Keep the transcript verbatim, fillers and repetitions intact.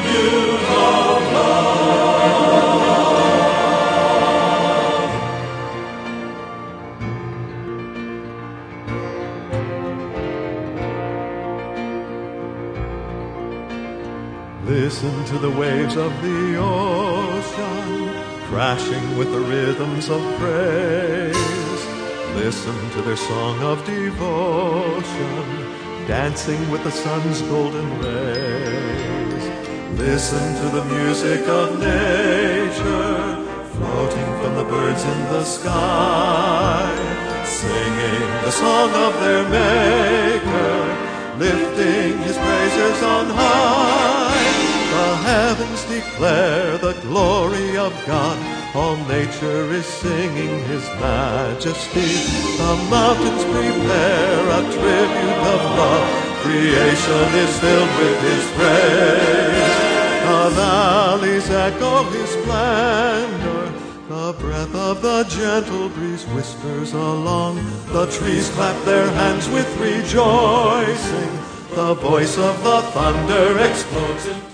tribute of love. Listen to the waves of the ocean, crashing with the rhythms of praise. Listen to their song of devotion, dancing with the sun's golden rays. Listen to the music of nature, floating from the birds in the sky, singing the song of their Maker, lifting his praises on high. The heavens declare the glory of God, all nature is singing his majesty. The mountains prepare a tribute of love, creation is filled with his praise. The valleys echo his splendor, the breath of the gentle breeze whispers along. The trees clap their hands with rejoicing, the voice of the thunder explodes in